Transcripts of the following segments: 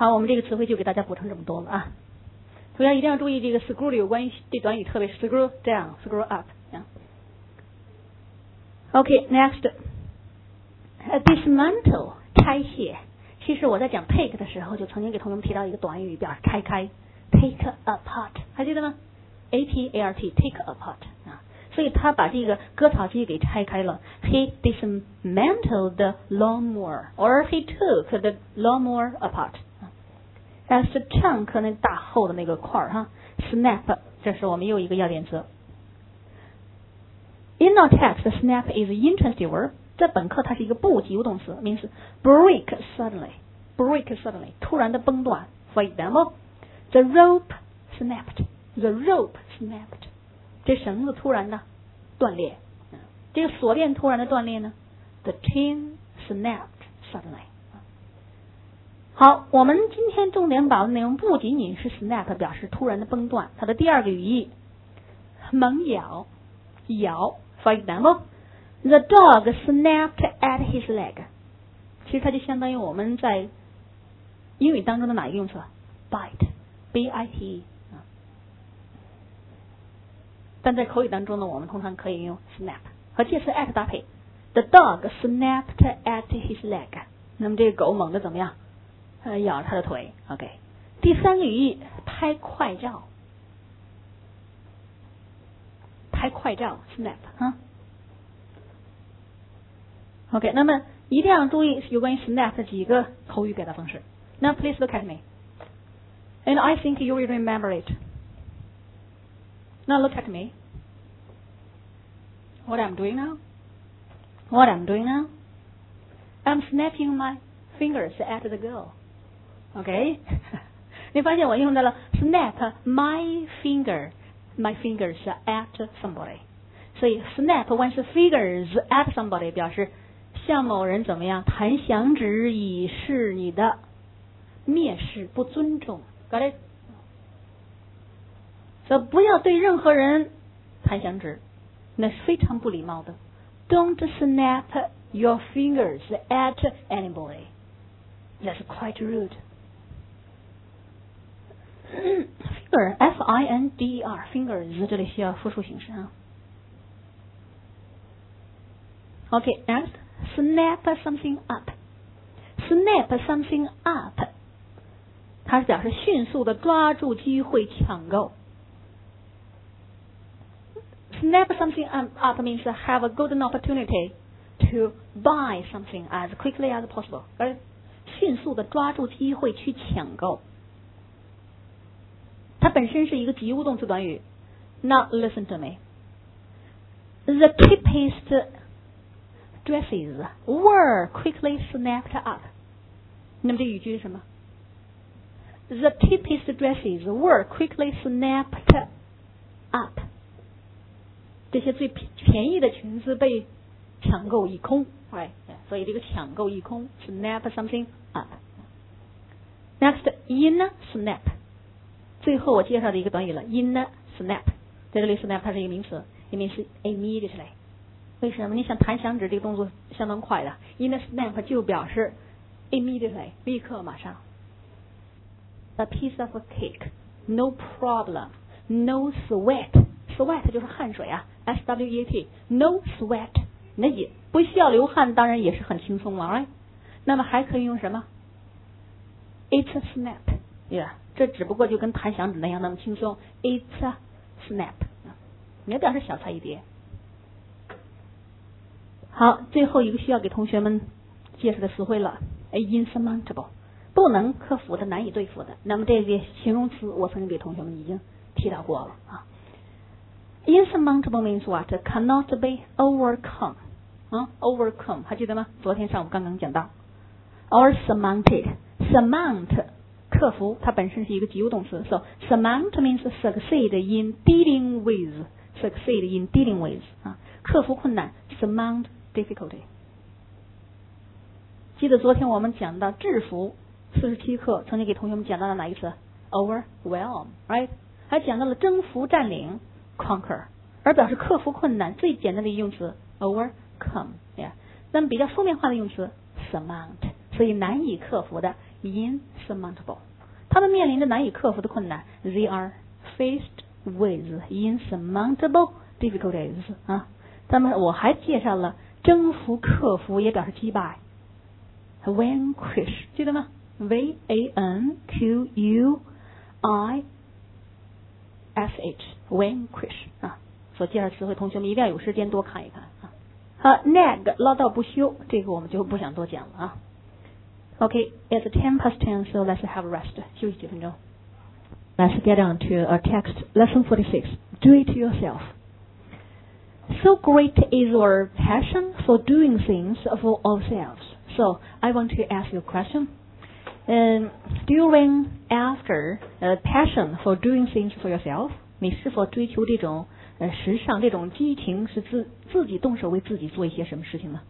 好，我们这个词汇就给大家补充这么多了啊。同样一定要注意这个 screw 有关于这短语，特别是 screw down、screw up。OK, next，dismantle 拆卸。其实我在讲 take 的时候，就曾经给同学们提到一个短语，表示拆开 ，take apart， 还记得吗 ？apart take apart 啊，所以他把这个割草机给拆开了。He dismantled the lawnmower, or he took the lawnmower apart。但是 chunk 那大厚的那个块哈 ，snap， 这是我们又一个要点词。In our text, snap is intransitive word。在本课它是一个不及物动词 ，means break suddenly，突然的崩断。For example, the rope snapped， 这绳子突然的断裂。这个锁链突然的断裂呢 ，the chain snapped suddenly。好，我们今天重点把握的内容不仅仅是 snap 表示突然的崩断，它的第二个语义猛咬。For example。The dog snapped at his leg。其实它就相当于我们在英语当中的哪一个用词 ？bite，b-i-t-e。但在口语当中呢，我们通常可以用 snap 和介词 at 搭配。The dog snapped at his leg。那么这个狗猛地怎么样？咬他的腿。OK。第三个语义拍快照。snap 啊。OK， 那么一定要注意有关于 snap 的几个口语表达方式。Now please look at me, and I think you will remember it. Now look at me. What I'm doing now? I'm snapping my fingers at the girl. OK， 你发现我用到了 snap my fingers at somebody， 所以 snap one's fingers at somebody 表示向某人怎么样弹响指以示你的蔑视不尊重 got it？ 所以不要对任何人弹响指，那是非常不礼貌的。 Don't snap your fingers at anybody. That's quite rude. Finger F-I-N-D-E-R fingers 这里需要复数形式啊。OK, next.Snap something up. Snap 它是表示迅速的抓住机会抢购。Snap something up means have a golden opportunity to buy something as quickly as possible. 迅速的抓住机会去抢购。它本身是一个及物动词短语。Now listen to me. The cheapest dresses were quickly snapped up. 那么这语句是什么 ？The cheapest dresses were quickly snapped up. 这些最便宜的裙子被抢购一空，所以这个抢购一空 ，snap something up. Next, in snap. 最后我介绍的一个短语了 ，in snap. 在这里 snap 它是一个名词，也名是 immediately。为什么？你想弹响指这个动作相当快的 ，in snap 就表示 immediately 立刻马上。A piece of cake, no problem, no sweat. Sweat 就是汗水啊 ，S-W-E-A-T. No sweat， 那也不需要流汗，当然也是很轻松了 ，right？ 那么还可以用什么 ？It's a snap， 这只不过就跟弹响指那样那么轻松。It's a snap， 也表示小菜一碟。好，最后一个需要给同学们介绍的词汇了 ，insurmountable， 不能克服的、难以对付的。那么这个形容词我曾经给同学们已经提到过了啊。Insurmountable means what? Cannot be overcome. Overcome 还记得吗？昨天上午刚刚讲到。Or surmounted. Surmount 克服，它本身是一个及物动词。So surmount means succeed in dealing with. Succeed in dealing with 克服困难 surmount difficulty。记得昨天我们讲到制服47课，曾经给同学们讲到了哪一个词 ？Overwhelm, right？ 还讲到了征服、占领 conquer， 而表示克服困难最简单的用词 overcome。那么比较书面化的用词 surmount， 所以难以克服的 insurmountable， 他们面临着难以克服的困难。They are faced with insurmountable difficulties 啊。我还介绍了征服、克服，也表示击败。vanquish 记得吗 ？vanquish vanquish 啊。所介绍词汇，同学们一定要有时间多看一看啊。好 ，nag 唠叨不休，这个我们就不想多讲了啊。Okay, it's 10:10, so let's have a rest. 休息几分钟。Let's get on to our text, lesson 46. Do it yourself. So great is our passion for doing things for ourselves. So I want to ask you a question. During, after, passion for doing things for yourself, 你是否追求这种时尚，这种激情，是自己动手为自己做一些什么事情呢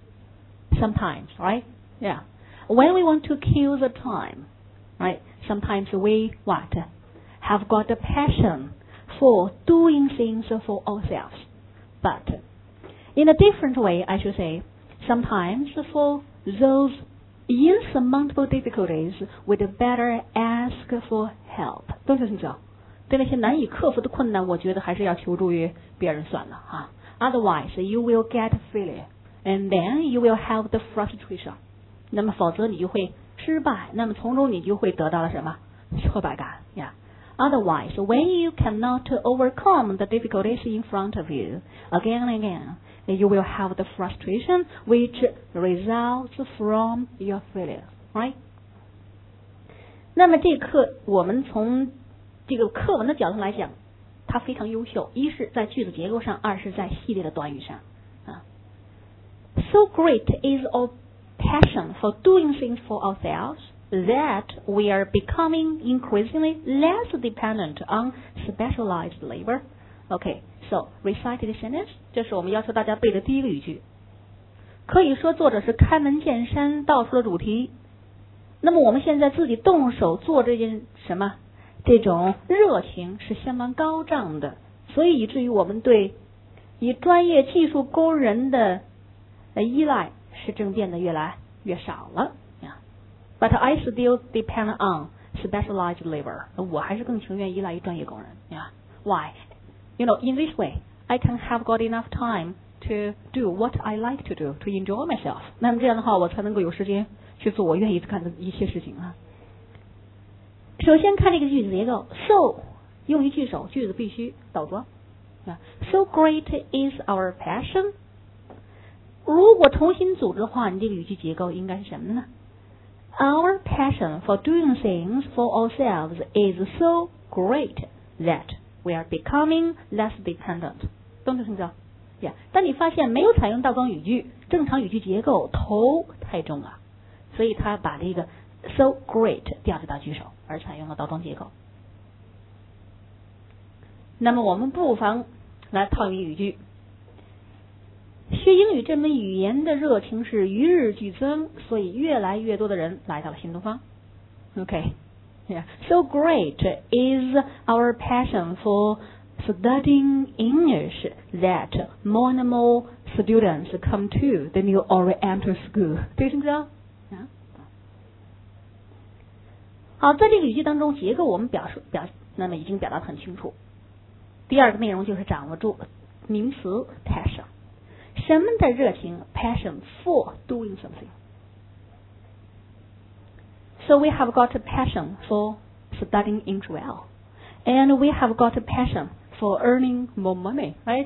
？Sometimes, right? Yeah. When we want to kill the time, right? Sometimes we what? Have got a passion for doing things for ourselves. But in a different way, I should say, sometimes for those insurmountable difficulties, we'd better ask for help. 都是这样。对那些难以克服的困难，我觉得还是要求助于别人算了哈。Otherwise, you will get failure, and then you will have the frustration. 那么否则你就会失败，那么从中你就会得到了什么挫败感呀。Otherwise, when you cannot overcome the difficulties in front of you again and again, you will have the frustration which results from your failure, right? 那么这课我们从这个课文的角度来讲，它非常优秀。一是在句子结构上，二是在系列的短语上。So great is our passion for doing things for ourselves that we are becoming increasingly less dependent on specialized labor. Okay, so recite the sentence. 这是我们要求大家背的第一个语句。可以说作者是开门见山道出了主题。那么我们现在自己动手做这件什么？这种热情是相当高涨的，所以以至于我们对以专业技术工人的依赖是正变得越来越少了。But I still depend on specialized labor. 我还是更情愿依赖于专业工人。Why? You know, in this way, I can have got enough time to do what I like to do, to enjoy myself. 那么这样的话，我才能够有时间去做我愿意干的一些事情啊。首先看这个句子结构 ，so 用于句首，句子必须倒装。So great is our passion. 如果重新组织的话，你这个语句结构应该是什么呢？ Our passion for doing things for ourselves is so great that we are becoming less dependent. 懂这什么叫？当你发现没有采用倒装语句，正常语句结构头太重了，所以他把这个 so great 调至到句首，而采用了倒装结构。那么我们不妨来套用语句。学英语这门语言的热情是与日俱增，所以越来越多的人来到了新东方。Okay, yeah. So great is our passion for studying English that more and more students come to the New Oriental School. 对不对？好，在这个语句当中，结构我们那么已经表达得很清楚。第二个内容就是掌握住名词 passion。什么的热情 passion for doing something. So we have got a passion for studying English well, and we have got a passion for earning more money, right?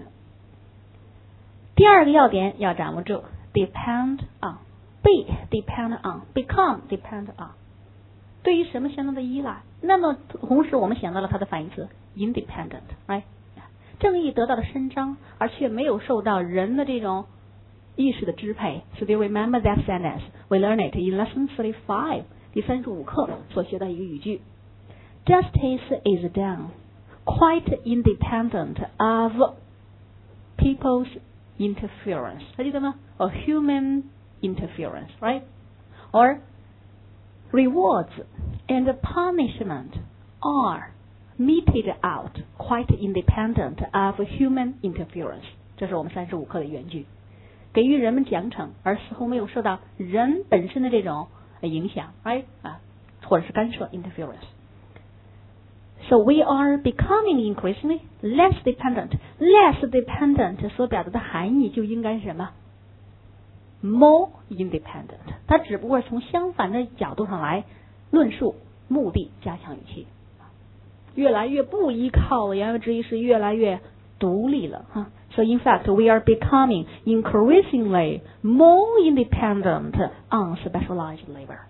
第二个要点要掌握住 depend on, be depend on, become depend on. 对于什么相当的依赖？那么同时我们想到了它的反义词 independent, right? 正义得到了伸张，而却没有受到人的这种意识的支配。So do you remember that sentence? We learned it in lesson 35, 第35课所学的一个语句。Justice is done quite independent of people's interference. 还记得吗？ Or human interference, right? Or rewards and punishment are meted out quite independent of human interference. 这是我们35课的原句。给予人们奖惩，而似乎没有受到人本身的这种影响 ，right 或者是干涉 interference。So we are becoming increasingly less dependent. Less dependent 所表达的含义就应该是什么 ？More independent。它只不过是从相反的角度上来论述目的，加强语气。越来越不依靠了，言外之意是越来越独立了哈。So in fact, we are becoming increasingly more independent on specialized labor.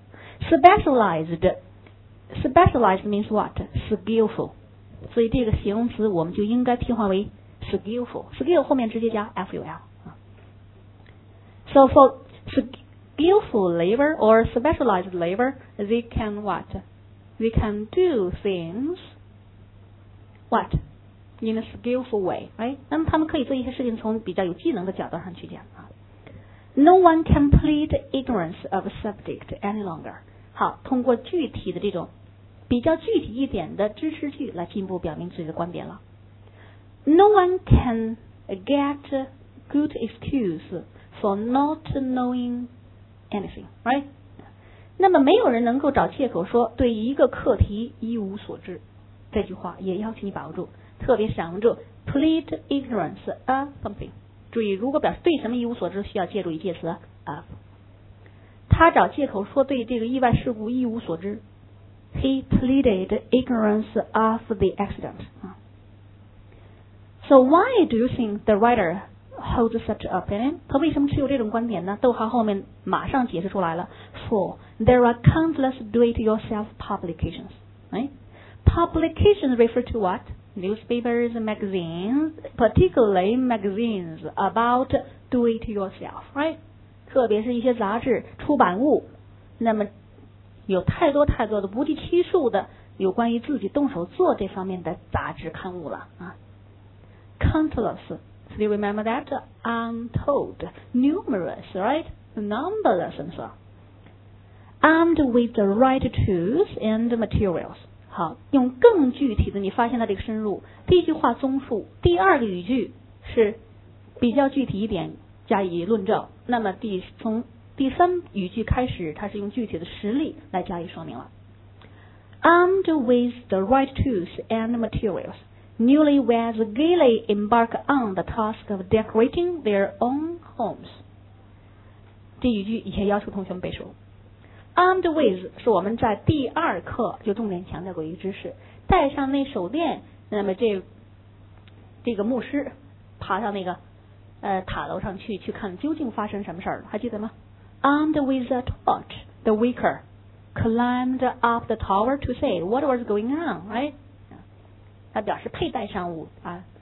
Specialized means what? Skillful. 所以这个形容词我们就应该替换为 skillful. Skill 后面直接加 ful. So for skillful labor or specialized labor, they can what? They can do things what? In a skillful way, right? 那么他们可以做一些事情从比较有技能的角度上去讲No one can plead ignorance of a subject any longer. 好，通过具体的这种比较具体一点的支持句来进一步表明自己的观点了。No one can get good excuse for not knowing anything, right? 那么没有人能够找借口说对一个课题一无所知。这句话也要请你把握住，特别是掌握住 plead ignorance of something。注意，如果表示对什么一无所知，需要借助语介词 of。他找借口说对这个意外事故一无所知。He pleaded ignorance of the accident. So why do you think the writer holds such opinion? 他为什么持有这种观点呢？逗号后面马上解释出来了。For there are countless do-it-yourself publications. Right? Publications refer to what? Newspapers and magazines, particularly magazines about do-it-yourself. Right? 特别是一些杂志、出版物，那么有太多太多的不计其数的有关于自己动手做这方面的杂志刊物了啊。Countless. Do you remember that? Untold. Numerous, right? Numberless and so on. Armed with the right tools and materials. 好，用更具体的，你发现它这个深入。第一句话综述，第二个语句是比较具体一点加以论证。那么从第三语句开始，它是用具体的实例来加以说明了。Armed with the right tools and materials, newlyweds gaily embark on the task of decorating their own homes. 这语句也要求同学们背熟。Armed with 是我们在第二课就重点强调过一个知识，带上那手电，那么这个牧师爬上那个塔楼上去看究竟发生什么事儿了，还记得吗？Armed with a torch, the vicar climbed up the tower to see what was going on, right? 他表示佩戴上